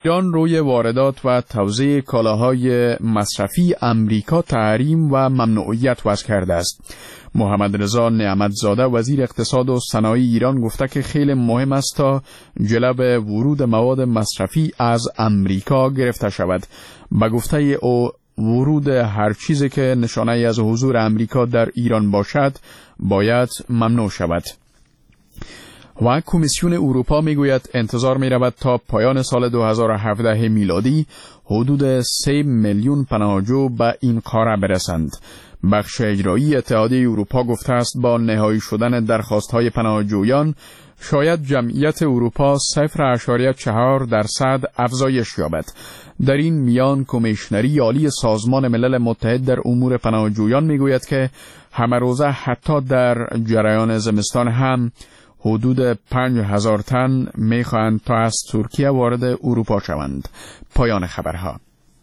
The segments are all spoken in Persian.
ایران روی واردات و توزیع کالاهای مصرفی امریکا تحریم و ممنوعیت وضع کرده است. محمد رضا نعمتزاده وزیر اقتصاد و صنایع ایران گفته که خیلی مهم است تا جلب ورود مواد مصرفی از امریکا گرفته شود. به گفته او ورود هر چیزی که نشانه از حضور امریکا در ایران باشد باید ممنوع شود. و کمیسیون اروپا میگوید انتظار می‌رود تا پایان سال 2017 میلادی حدود 3 میلیون پناهجو به این قاره برسند. بخش اجرایی اتحادیه اروپا گفته است با نهایی شدن درخواست‌های پناهجویان شاید جمعیت اروپا 0.4% افزایش یابد. در این میان کمیشنری عالی سازمان ملل متحد در امور پناهجویان میگوید که همه روزه حتی در جریان زمستان هم حدود 5,000 تن میخواهند تا از ترکیه وارد اروپا شوند. پایان خبرها.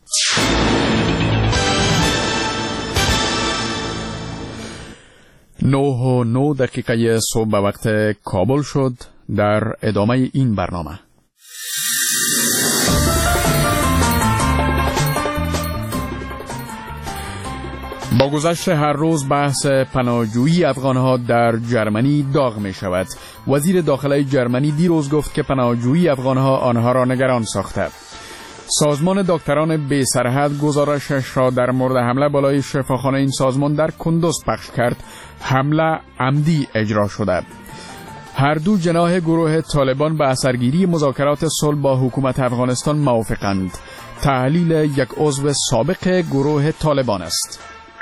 9:09 صبح به وقت کابل شد. در ادامه این برنامه با گذشت هر روز بحث پناهجویی افغانها در جرمنی داغ می شود. وزیر داخله جرمنی دیروز گفت که پناهجویی افغانها آنها را نگران ساخته. سازمان دکتران بی سرحد گزارشش را در مورد حمله بالای شفاخانه این سازمان در کندوز پخش کرد. حمله عمدی اجرا شده. هر دو جناح گروه طالبان به اثرگیری مذاکرات صلح با حکومت افغانستان موافقند. تحلیل یک عضو سابق گروه طالبان است.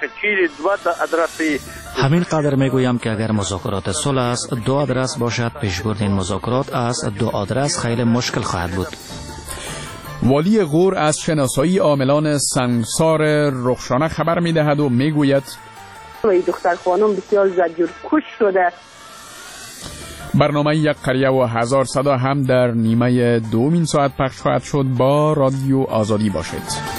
همین قدر میگویم که اگر مذاکرات صلح است 2 آدرس باشد، پیشبرد این مذاکرات از 2 آدرس خیلی مشکل خواهد بود. والی غور از شناسایی عاملان سنگسار رخشانه خبر میدهد و میگوید دختر خانم بسیار زجر کش شده. برنامه یک قریه و 1000 صدا هم در نیمه دومین ساعت پخش خواهد شد. با رادیو آزادی باشید.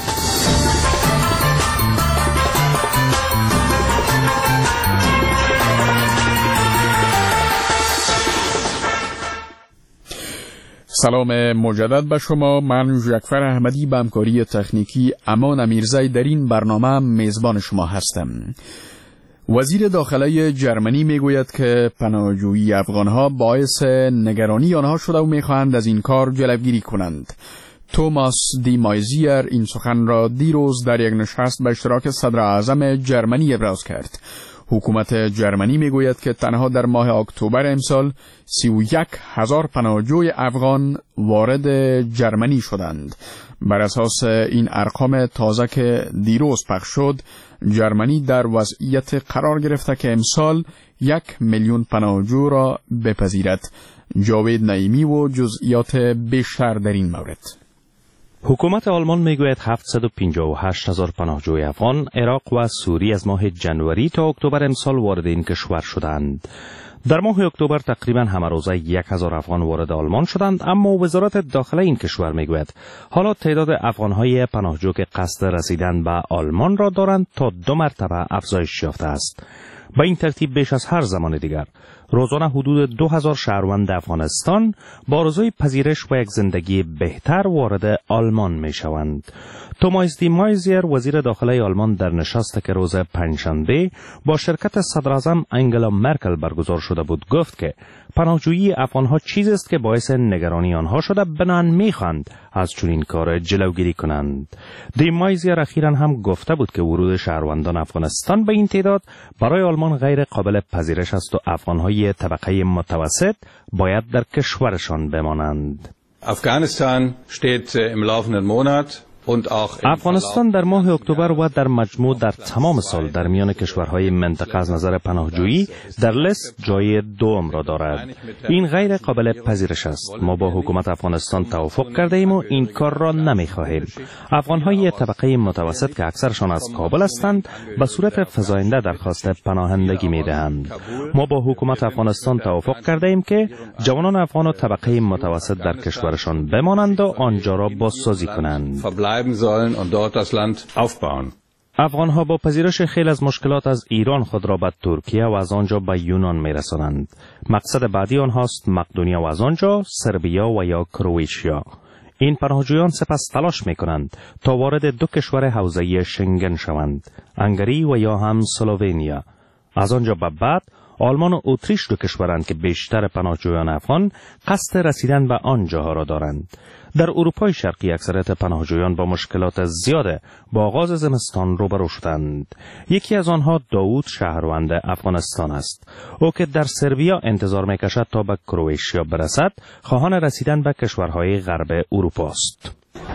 سلام مجدد به شما. من ژکفر احمدی به همکاری تکنیکی امان امیرزی در این برنامه میزبان شما هستم. وزیر داخله جرمنی میگوید که پناهجویی افغانها باعث نگرانی آنها شده و میخواهند از این کار جلوگیری کنند. توماس دی مایزیر این سخن را دیروز در یک نشست به اشتراک صدر اعظم جرمنی ابراز کرد. حکومت جرمنی میگوید که تنها در ماه اکتبر امسال 31,000 پناهجوی افغان وارد جرمنی شدند. بر اساس این ارقام تازه که دیروز پخش شد، جرمنی در وضعیت قرار گرفته که امسال 1 میلیون پناهجو را بپذیرد. جاوید نعیمی و جزئیات بیشتر در این مورد. حکومت آلمان میگوید 758,000 پناهجوی افغان، عراق و سوریه از ماه جنوری تا اکتبر امسال وارد این کشور شدند. در ماه اکتبر تقریبا همه روزه 1,000 افغان وارد آلمان شدند، اما وزارت داخله این کشور میگوید حالا تعداد افغانهای پناهجو که قصد رسیدن به آلمان را دارند تا 2 مرتبه افزایش یافته است. با این ترتیب بیش از هر زمان دیگر روزانه حدود 2,000 شهروند افغانستان با آرزوی پذیرش و یک زندگی بهتر وارد آلمان می شوند. توماس دی مایزیر وزیر داخله آلمان در نشستی که روز پنجشنبه با شرکت صدراعظم انگلا مرکل برگزار شده بود گفت که پناهجویی افغانها چیزی است که باعث نگرانی آنها شده، بنابراین می‌خواهند از چنین کار جلوگیری کنند. دی مایزیر اخیراً هم گفته بود که ورود شهروندان افغانستان به این تعداد برای آلمان غیر قابل پذیرش است و افغانهای طبقه متوسط باید در کشورشان بمانند. افغانستان steht im laufenden Monat افغانستان در ماه اکتبر و در مجموع در تمام سال در میان کشورهای منطقه از نظر پناهجویی در لیست جای دوم را دارد. این غیر قابل پذیرش است. ما با حکومت افغانستان توافق کرده ایم و این کار را نمی‌خواهیم. افغانهای طبقه متوسط که اکثرشان از کابل هستند به صورت فزاینده درخواست پناهندگی می‌دهند. ما با حکومت افغانستان توافق کرده ایم که جوانان افغان و طبقه متوسط در کشورشان بمانند و آنجا را بازسازی کنند. افغانها با پذیرش خیلی از مشکلات از ایران خود را به ترکیه و از آنجا به یونان میرسانند. مقصد بعدی آنهاست مقدونیه و از آنجا سربیا و یا کرواتیا. این پناهجویان سپس تلاش می کنند تا وارد دو کشور حوزه شنگن شوند، هنگری و یا هم سلوونیا. از آنجا به بعد آلمان و اتریش دو کشورند که بیشتر پناهجویان افغان قصد رسیدن به آنجاها را دارند. در اروپای شرقی اکثریت پناهجویان با مشکلات زیاد با آغاز زمستان روبرو شدند. یکی از آنها داوود شهروند افغانستان است. او که در سربیا انتظار می‌کشد تا به کرواتیا برسد، خواهان رسیدن به کشورهای غرب اروپا است.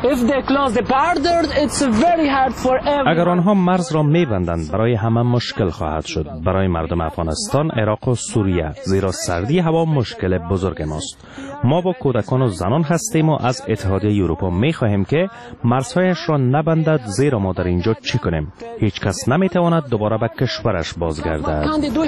اگر آنها مرز را می‌بندند برای همه مشکل خواهد شد. برای مردم افغانستان، عراق و سوریه، زیرا سردی هوا مشکل بزرگ ماست. ما با کودکان و زنان هستیم و از اتحادیه اروپا می‌خواهیم که مرزهایش را نبندد، زیرا ما در اینجا چی کنیم؟ هیچ کس نمی‌تواند دوباره به کشورش بازگردد.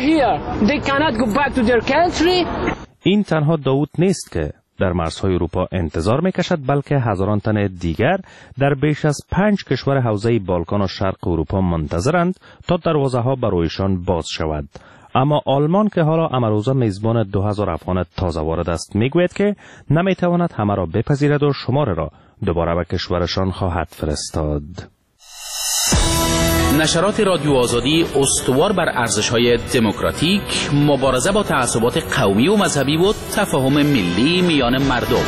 این تنها داوود نیست که در مرزهای اروپا انتظار میکشد، بلکه هزاران تن دیگر در بیش از 5 کشور حوزه بالکان و شرق اروپا منتظرند تا دروازه ها برایشان باز شود. اما آلمان که حالا امروزه میزبان 2000 افغان تازه وارد است میگوید که نمیتواند همه را بپذیرد و شماره را دوباره به کشورشان خواهد فرستاد. نشرات رادیو آزادی استوار بر ارزش‌های دموکراتیک، مبارزه با تعصبات قومی و مذهبی و تفاهم ملی میان مردم.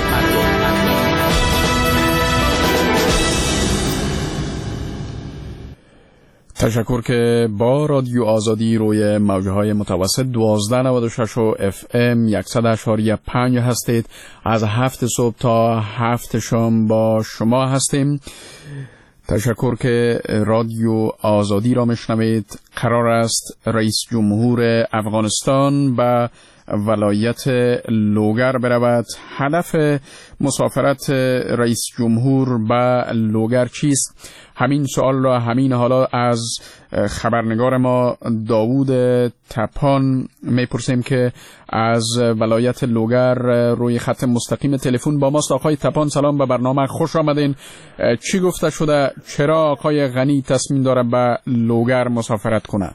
تشکر که با رادیو آزادی روی موجهای متوسط 1296 و FM 100.5 هستید. از 7 صبح تا 7 شام با شما هستیم. تشکر که رادیو آزادی را میشنوید. قرار است رئیس جمهور افغانستان به ولایت لوگر برود. هدف مسافرت رئیس جمهور به لوگر چیست؟ همین سوال را همین حالا از خبرنگار ما داوود تپان میپرسیم که از ولایت لوگر روی خط مستقیم تلفن با ماست. آقای تپان سلام، به برنامه خوش آمدین. چی گفته شده؟ چرا آقای غنی تصمیم داره به لوگر مسافرت کنه؟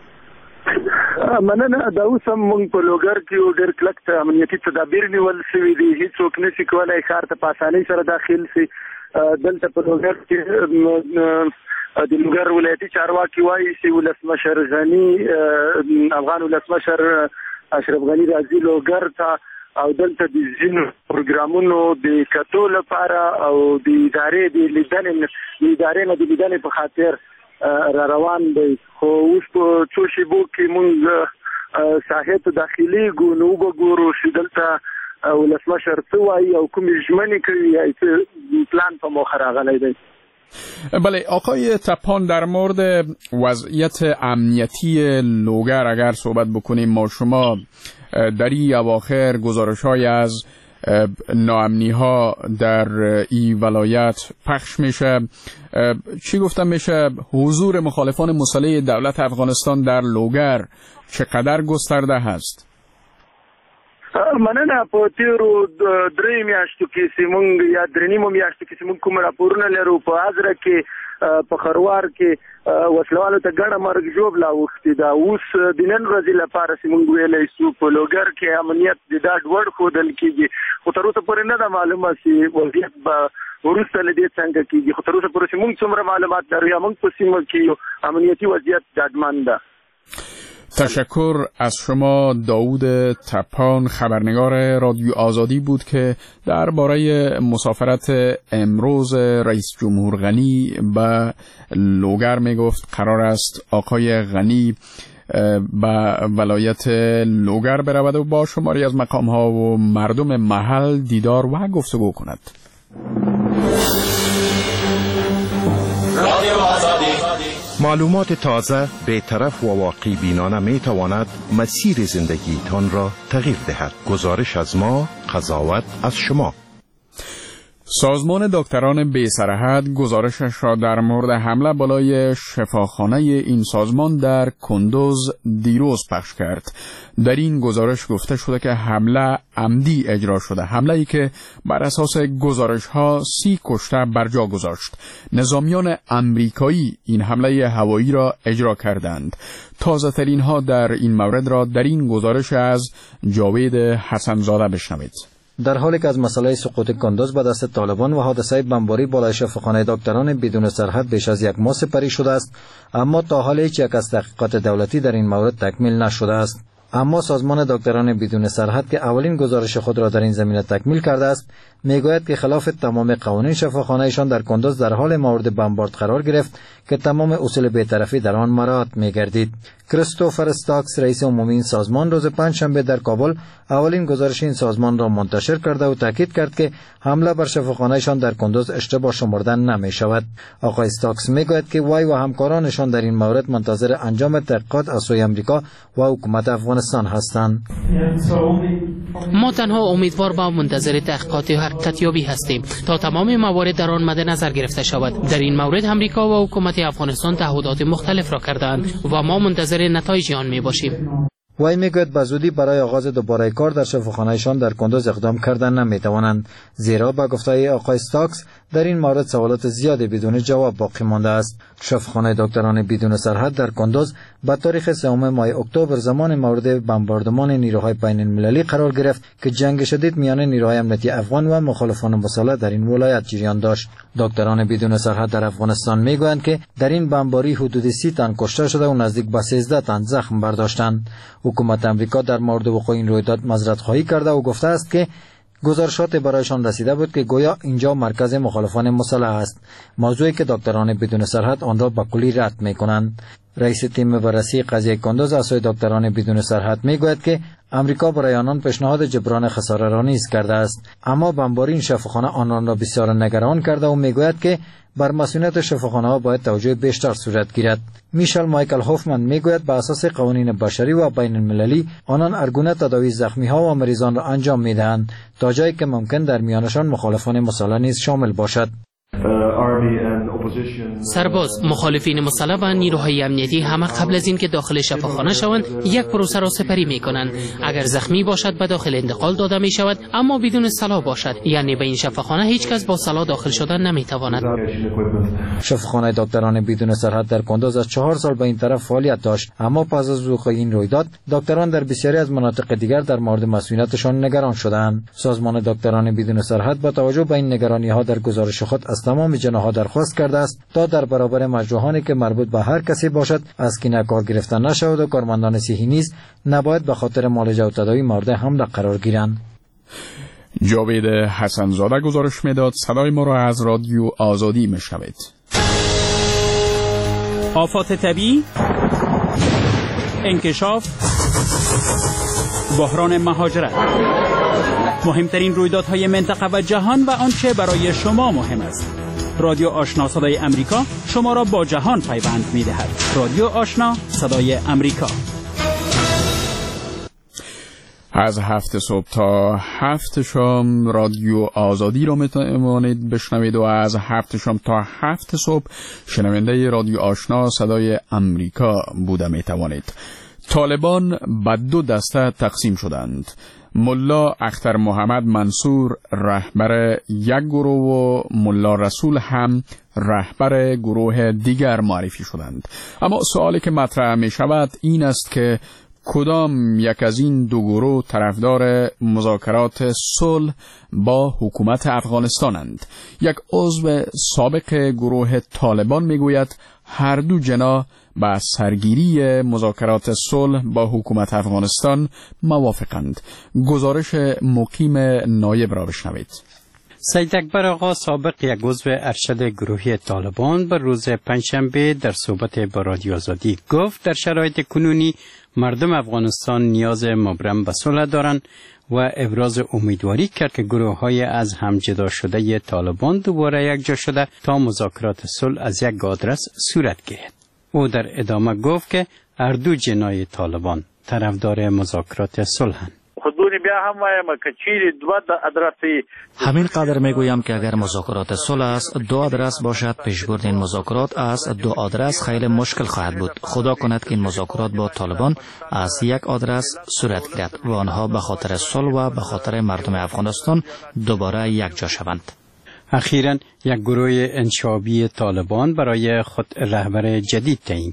مننه. دا اوس هم موږ په لوګر کې یو ډېر کلک امنیتي تدابیر نیول شوي دي. هیڅوک نشي کولی ښار ته په اسانۍ سره داخل شي. دلته په لوګر کې د لوګر ولایتي چارواکي وایي چې ولسمشر غني افغان ولسمشر اشرف غني راځي لوګر ته او دلته د ځینو پروګرامونو د کتو لپاره او د ادارې د لیدنې په خاطر را روان دی. خو اوس په څو شیبو کې موږ ساحې ته داخلي نو وګورو چې دلته ولسمشر څه وایي او کومې ژمنې کوي یا پلان په موخه راغلی دی. بله آقای تپان، در مورد وضعیت امنیتی لوگر اگر صحبت بکنیم، ما شما در این اواخر گزارش‌های از ناامنی ها در این ولایت پخش میشه. چی گفتم میشه؟ حضور مخالفان مسلح دولت افغانستان در لوگر چقدر گسترده هست؟ مننه. په تیرو 3 میاشتو کې سیمونګ یا 3 میاشتو کې سیمونګ کوم راپورونه لرو په ازره کې په خروار کې وسلوالو ته ګڼه مرګ ژوبلا وختي دا. اوس د نن ورځې لپاره سیمونګ ویلې سو په لوګر کې امنیت د ډاډ وړ خودل کېږي. خو تر اوسه پورې نه ده معلومه چې وضعیت به وروسته له دې څنګه کېږي. خو تر اوسه پورې موږ څومره معلومات لرو یا موږ په سیمه کې امنیتي وضعیت ډاډمن ده. تشکر از شما. داوود تپان خبرنگار رادیو آزادی بود که درباره مسافرت امروز رئیس جمهور غنی به لوگر میگفت. قرار است آقای غنی به ولایت لوگر برود و با شماری از مقام‌ها و مردم محل دیدار و گفتگو کند. رادیو آزادی. معلومات تازه، بی‌طرف و واقع بینانه می تواند مسیر زندگیتان را تغییر دهد. گزارش از ما، قضاوت از شما. سازمان دکتران بی سرحد گزارشش را در مورد حمله بالای شفاخانه این سازمان در کندوز دیروز پخش کرد. در این گزارش گفته شده که حمله عمدی اجرا شده، حمله‌ای که بر اساس گزارش‌ها 30 کشته بر جا گذاشت. نظامیان امریکایی این حمله هوایی را اجرا کردند. تازه‌ترین ها در این مورد را در این گزارش از جاوید حسن‌زاده بشنوید. در حالی که از مسئله سقوط کندوز به دست طالبان و حادثه بمباری بالای شفاخانه دکتران بدون سرحد بیش از 1 ماه سپری شده است، اما تا حال هیچ یک از تحقیقات دولتی در این مورد تکمیل نشده است. اما سازمان دکتران بدون سرحد که اولین گزارش خود را در این زمینه تکمیل کرده است، میگوید که خلاف تمام قوانین شفاخانه‌شان در کندوز در حال مورد بمبارد قرار گرفت که تمام اصول بی‌طرفی در آن مراعات می‌گردید. کریستوفر استاکس رئیس عمومی این سازمان روز پنجشنبه در کابل اولین گزارش این سازمان را منتشر کرده و تاکید کرد که حمله بر شفاخانه‌شان در کندوز اشتباه شمردن نمی‌شود. آقای استاکس میگوید که وی و همکارانشان در این مورد منتظر انجام تحقیقات از سوی آمریکا و حکومت افغانستان هستند. ما تنها امیدوار و منتظر تحقیقات حقیقتیابی هستیم تا تمام موارد در آن مد نظر گرفته شود. در این مورد امریکا و حکومت افغانستان تعهدات مختلف را کردند و ما منتظر نتایج آن می باشیم. وی میگوید به زودی برای آغاز دوباره کار در شفاخانه‌شان در کندوز اقدام کردن نمیتوانند، زیرا به گفته آقای استاکس در این مورد سوالات زیادی بدون جواب باقی مانده است. شفاخانه دکتران بدون سرحد در کندوز به تاریخ 3 ماه اکتبر زمان مورد بمباردمان نیروهای بین المللی قرار گرفت که جنگ شدید میان نیروهای امنیتی افغان و مخالفان مسلح در این ولایت جریان داشت. دکتران بدون سرحد در افغانستان میگویند که در این بمباری حدود 30 تن کشته شده و نزدیک به 13 تن زخم برداشتند. حکومت امریکا در مورد وقوع این رویداد معذرت خواهی کرده و گفته است که گزارشات برایشان رسیده بود که گویا اینجا مرکز مخالفان مسلح است، موضوعی که دکتران بدون سرحد آن را به کلی رد می‌کنند. رئیس تیم بررسی قضیه کندوز از سوی دکتران بدون سرحد میگوید که امریکا برای آنان پیشنهاد جبران خساره را نیز کرده است، اما بمباری این شفاخانه آنان را بسیار نگران کرده و میگوید که بر مسئولیت شفاخانه‌ها باید توجه بیشتر صورت گیرد. میشل مایکل هوفمن میگوید به اساس قوانین بشری و بین المللی آنان ارگونه تداوی زخمی‌ها و مریضان را انجام میدهند تا جایی که ممکن در میانشان مخالفان مسلح نیز شامل باشد. سرباز، مخالفین مسلح و نیروهای امنیتی همه قبل از این که داخل شفاخانه شوند یک پروسه را سپری می کنند. اگر زخمی باشد به داخل انتقال داده می شود، اما بدون سلاح باشد، یعنی به این شفاخانه هیچ کس با سلاح داخل شدن نمی تواند. شفاخانه دکتران بدون سرحد در کندوز از 4 سال به این طرف فعالیت داشت، اما پس از وقوع این رویداد دکتران در بسیاری از مناطق دیگر در مورد مسئولیتشان نگران شدند. سازمان دکتران بدون سرحد با توجه به این نگرانی‌ها در گزارش خود از تمام جناح‌ها درخواست کرده است تا در برابر مجروحانی که مربوط به هر کسی باشد از کینه کار گرفتن نشود و کارمندان صحی نیز نباید به خاطر معالجه و تداوی مورد حمله قرار گیرند. جاوید حسنزاده گزارش میداد. صدای ما را از رادیو آزادی میشنوید. آفات طبیعی، انکشاف، بحران مهاجرت، مهمترین رویدادهای منطقه و جهان و آنچه برای شما مهم است. رادیو آشنا صدای امریکا شما را با جهان پیوند می‌دهد. رادیو آشنا صدای امریکا. از 7 صبح تا 7 شام رادیو آزادی را میتوانید بشنوید و از 7 شام تا 7 صبح شنونده رادیو آشنا صدای امریکا بوده میتوانید. طالبان به 2 دسته تقسیم شدند. ملا اختر محمد منصور رهبر یک گروه و ملا رسول هم رهبر گروه دیگر معرفی شدند. اما سوالی که مطرح می شود این است که کدام یک از این 2 گروه طرفدار مذاکرات صلح با حکومت افغانستانند؟ یک عضو سابق گروه طالبان میگوید هر 2 جناح با سرگیری مذاکرات صلح با حکومت افغانستان موافقند. گزارش مقیم نایب را بشنوید. سید اکبر آقا سابق یک عضو ارشد گروهی طالبان بر روز پنجشنبه در صحبت با رادیو آزادی گفت در شرایط کنونی مردم افغانستان نیاز مبرم به صلح دارند و ابراز امیدواری کرد که گروه‌های از هم جدا شده طالبان دوباره یکجا شده تا مذاکرات صلح از یک آدرس صورت گیرد. او در ادامه گفت که هر 2 جناح طالبان طرفدار مذاکرات صلحند. همین قدر میگویم که اگر مذاکرات صلح است 2 آدرس باشد، پیشبرد این مذاکرات از 2 آدرس خیلی مشکل خواهد بود. خدا کند که این مذاکرات با طالبان از یک آدرس صورت گیرد و آنها به خاطر صلح و به خاطر مردم افغانستان دوباره یکجا شوند. اخیراً یک گروه انشابی طالبان برای خود رهبر جدید تعیین کرد.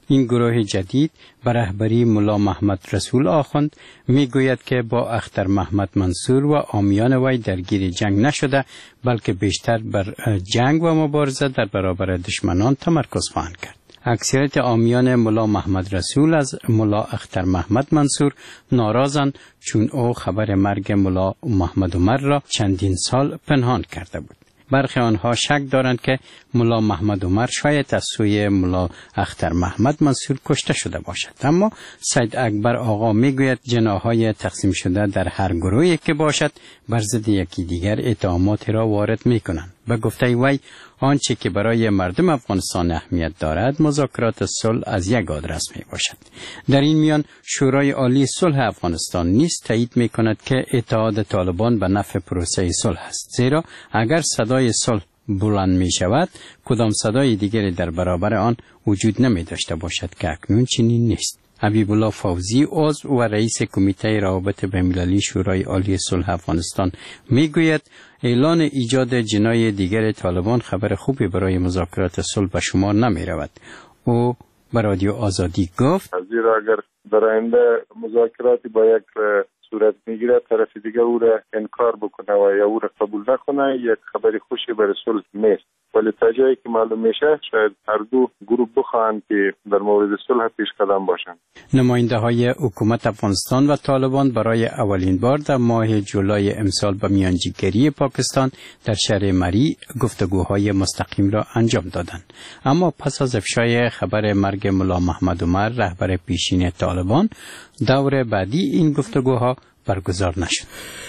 این گروه جدید به رهبری ملا محمد رسول آخوند میگوید که با اختر محمد منصور و عامیان وی درگیر جنگ نشده، بلکه بیشتر بر جنگ و مبارزه در برابر دشمنان تمرکز خواهند کرد. اکثریت عامیان ملا محمد رسول از ملا اختر محمد منصور ناراضند، چون او خبر مرگ ملا محمد عمر را چندین سال پنهان کرده بود. برخی آنها شک دارند که ملا محمد عمر شاید از سوی ملا اختر محمد منصور کشته شده باشد، اما سید اکبر آقا میگوید جناحهای تقسیم شده در هر گروهی که باشد بر ضد یکی دیگر اتهامات را وارد میکنند. به گفته وی آنچه که برای مردم افغانستان اهمیت دارد مذاکرات صلح از یک آدرس می باشد. در این میان شورای عالی صلح افغانستان نیز تایید می کند که اتحاد طالبان به نفع پروسه صلح است، زیرا اگر صدای صلح بلند می شود کدام صدای دیگری در برابر آن وجود نمی داشته باشد که اکنون چنین نیست. حبیب الله فوزی عضو و رئیس کمیته روابط بین‌المللی شورای عالی صلح افغانستان میگوید اعلان ایجاد جناح دیگر طالبان خبر خوبی برای مذاکرات صلح به شمار نمی رود. او به رادیو آزادی گفت زیرا اگر در آینده مذاکراتی با یک صورت میگیره طرف دیگه او را انکار بکنه و یا او را قبول نکنه، یک خبری خوشی برای صلح نیست. ولی تا جایی که معلوم میشه شاید هر دو گروه بخواهند که در مورد صلح پیش قدم باشند. نماینده های حکومت افغانستان و طالبان برای اولین بار در ماه جولای امسال به میانجیگری پاکستان در شهر مری گفتگوهای مستقیم را انجام دادند، اما پس از افشای خبر مرگ ملا محمد عمر رهبر پیشین طالبان دور بعدی این گفتگوها برگزار نشد.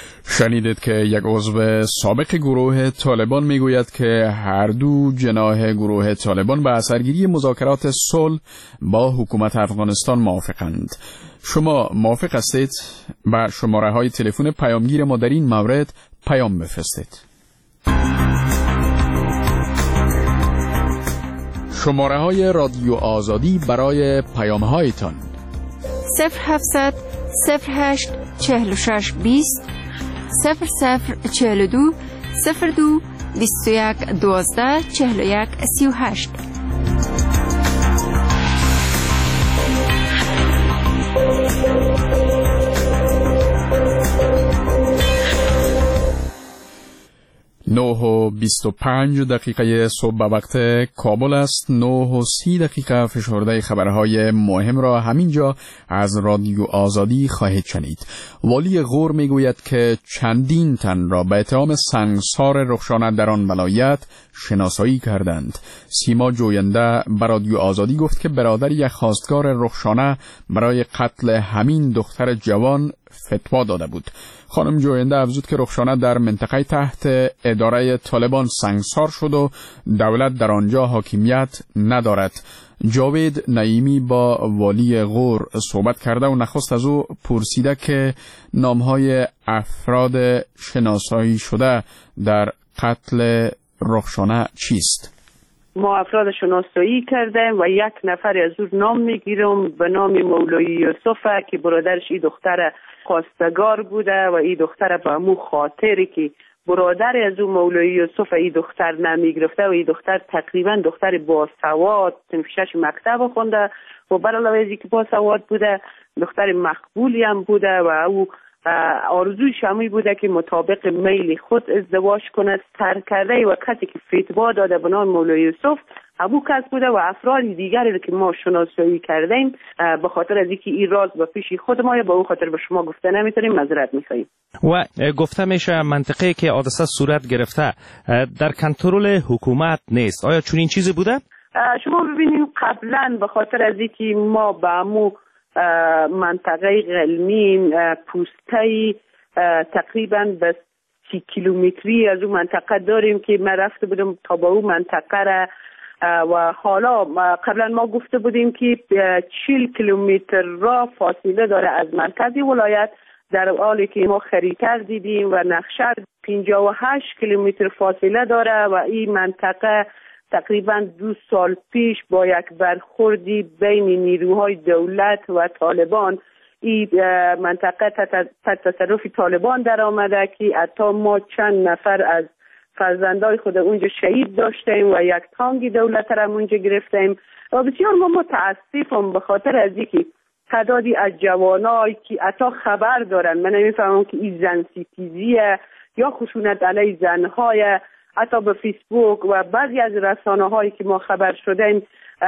شنیدید که یک عضو سابق گروه طالبان میگوید که هر دو جناح گروه طالبان به اثرگیری مذاکرات صلح با حکومت افغانستان موافقند. شما موافق هستید؟ به شماره های تلفن پیامگیر ما در این مورد پیام بفرستید. شماره های رادیو آزادی برای پیام هایتان 0700 08 46 20 0042 02 21 12 41 38. نه و 25 دقیقه صبح به وقت کابل است. 9 و 30 دقیقه فشرده خبرهای مهم را همینجا از رادیو آزادی خواهید شنید. والی غور میگوید که چندین تن را به اتهام سنگسار رخشانه در آن ولایت شناسایی کردند. سیما جوینده به رادیو آزادی گفت که برادر یک خواستگار رخشانه برای قتل همین دختر جوان فتوا داده بود. خانم جوینده افزود که رخشانه در منطقه تحت اداره طالبان سنگسار شد و دولت در آنجا حاکمیت ندارد. جاوید نعیمی با والی غور صحبت کرده و نخست از او پرسیده که نامهای افراد شناسایی شده در قتل رخشانه چیست؟ ما افراد شناسایی کردیم و یک نفر از او نام میگیرم به نام مولوی یوسف که برادرش این دختر خواستگار بوده و این دختر به امو خاطری که برادر از او مولوی یوسف این دختر نمیگرفته و این دختر تقریبا دختر باسواد صنف 6 مکتب خونده و برعلاوه از اینکه باسواد بوده دختر مقبولی هم بوده و او آرزوی شمی بوده که مطابق میل خود ازدواج کند. ترک کرده و کسی که فتوا داده به نام مولوی یوسف ابو کس بوده و افراد دیگری که ما شناسایی کردیم به خاطر از اینکه این راز به پیش خود ما یا به اون خاطر به شما گفته نمیتونیم معذرت میخواهیم. و گفته میشه منطقه که حادثه صورت گرفته در کنترل حکومت نیست. آیا چون این چیزی بوده؟ شما ببینید قبلا به خاطر از اینکه ما به امو منطقه غلمین پوسته تقریبا به 30 کیلومتری از اون منطقه داریم که من رفته بودم تا با اون منطقه را و حالا قبلا ما گفته بودیم که 40 کیلومتر را فاصله داره از مرکزی ولایت، در حالی که ما خریطه دیدیم و نقشه 58 کیلومتر فاصله داره و این منطقه تقریبا 2 سال پیش با یک برخوردی بین نیروهای دولت و طالبان این منطقه تحت تصرف طالبان در آمده که حتی ما چند نفر از فرزندای خود اونجا شهید داشتیم و یک تانک دولت را اونجا گرفتیم و بسیار ما متاسفم به خاطر از اینکه تعدادی از جوانایی که حتی خبر دارن، من نمیفهمم که این زن ستیزیه یا خشونت علیه زنهای، حتی به فیسبوک و بعضی از رسانه‌هایی که ما خبر شدیم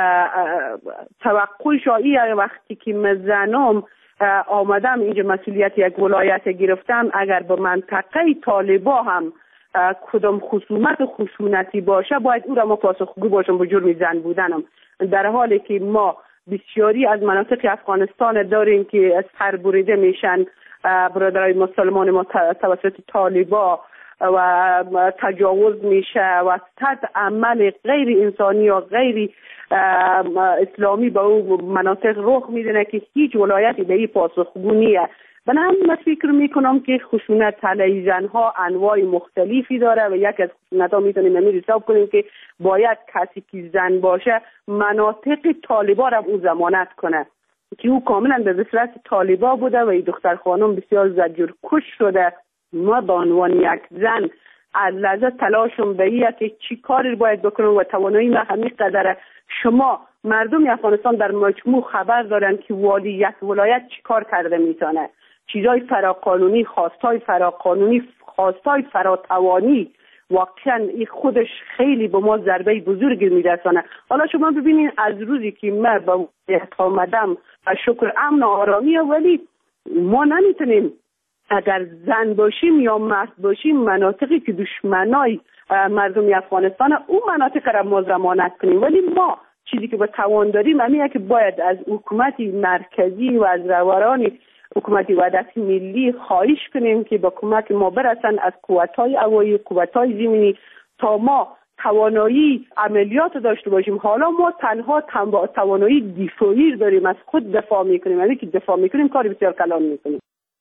توقع شایعه وقتی که من آمدم اینجا مسئولیت یک ولایت گرفتم، اگر به منطقه طالبا هم کدام خصومت و خشونتی باشه باید او را ما پاسخگو باشم به جرم زن بودنم، در حالی که ما بسیاری از مناطق افغانستان داریم که از سر بریده میشن برادرای مسلمان ما توسط طالبا و تجاوز میشه و صد عمل غیر انسانی و غیر اسلامی به او مناطق رخ میدونه که هیچ ولایتی به این پاسخگو نیست. بنابراین من فکر میکنم که خشونت علیه زنها انواع مختلفی داره و یک از خشونت‌ها میتونیم نمی حساب کنیم که باید کسی که زن باشه مناطق طالبا را او ضمانت کنه که او کاملا به وسیله طالبا بوده و این دختر خانم بسیار زجر کش شده. ما به عنوان یک زن از لحظه تلاشم به اینه که چی کاری باید بکنم و توانایی ما همین قدره. شما مردم افغانستان در مجموع خبر دارن که والی یک ولایت چی کار کرده میتونه، چیزای فراقانونی، خواستای فراقانونی، خواستای فراتوانی، واقعا این خودش خیلی به ما ضربه بزرگی میرسانه. حالا شما ببینید از روزی که من به ولایت آمدم و شکر امن و آرامی، ولی ما نمیتونیم اگر زن باشیم یا مرد باشیم مناطقی که دشمنای مردم افغانستان اون مناطق را ما ضمانت کنیم، ولی ما چیزی که به توان داریم همینه که باید از حکومت مرکزی و از رهبران حکومت وحدت ملی خواهش کنیم که با کمک ما برسن از قوت‌های هوایی، قوت‌های زمینی تا ما توانایی عملیات داشته باشیم. حالا ما تنها توانایی دفاعی داریم، از خود دفاع میکنیم، یعنی که دفاع میکنیم کار بسیار کلان میکنیم.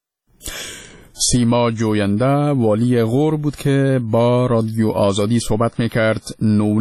سیما جوینده والی غور بود که با رادیو آزادی صحبت میکرد.